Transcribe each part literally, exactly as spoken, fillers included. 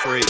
Freak.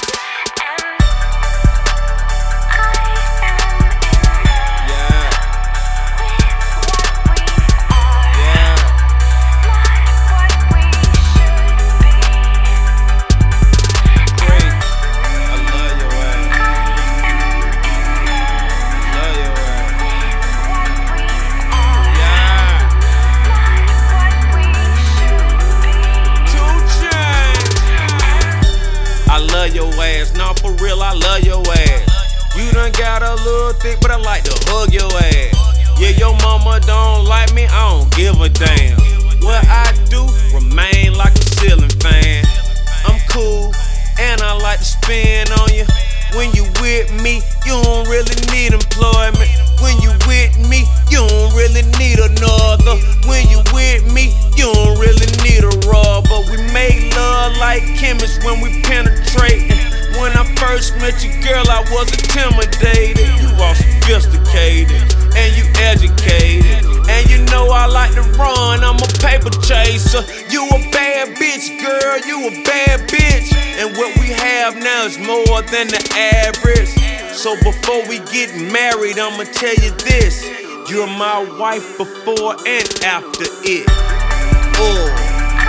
Your ass, nah, for real, I love your ass. You done got a little thick, but I like to hug your ass. Yeah, your mama don't like me, I don't give a damn. What I do, remain like a ceiling fan. I'm cool, and I like to spin on you. When you with me, you don't really need employment. When you with me, you don't really need another. When you with me, you don't really need a rubber. We make love like chemists when we penetrate. When I first met you, girl, I was intimidated. You all sophisticated, and you educated. And you know I like to run, I'm a paper chaser. You a bad bitch, girl, you a bad bitch. And what we have now is more than the average. So before we get married, I'ma tell you this: you're my wife before and after it. Oh.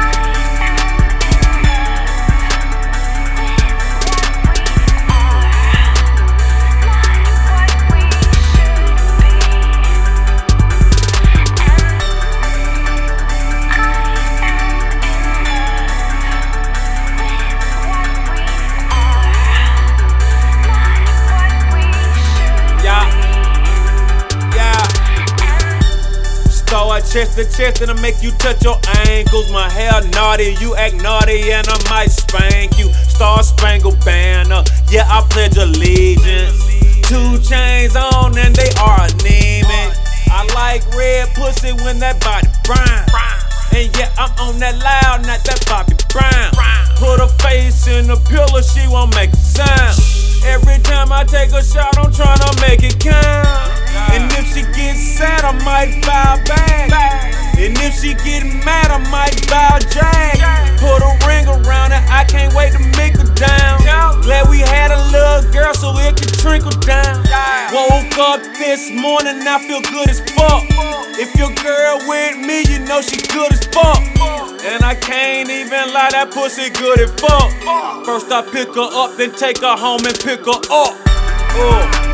Chest to chest and I make you touch your ankles. My hair naughty, you act naughty, and I might spank you. Star Spangled Banner, yeah, I pledge allegiance. Two chains on and they are anemic. I like red pussy when that body brown. And yeah, I'm on that loud, not that Bobby Brown. Put her face in the pillow, she won't make a sound. Every time I take a shot, I'm tryna make it count. And if she gets sad, I might bow back. And if she get mad, I might bow drag. Put a ring around it, I can't wait to make her down. Glad we had a little girl so it can trickle down. Woke up this morning, I feel good as fuck. If your girl with me, you know she good as fuck. And I can't even lie, that pussy good as fuck. First I pick her up, then take her home and pick her up. Uh.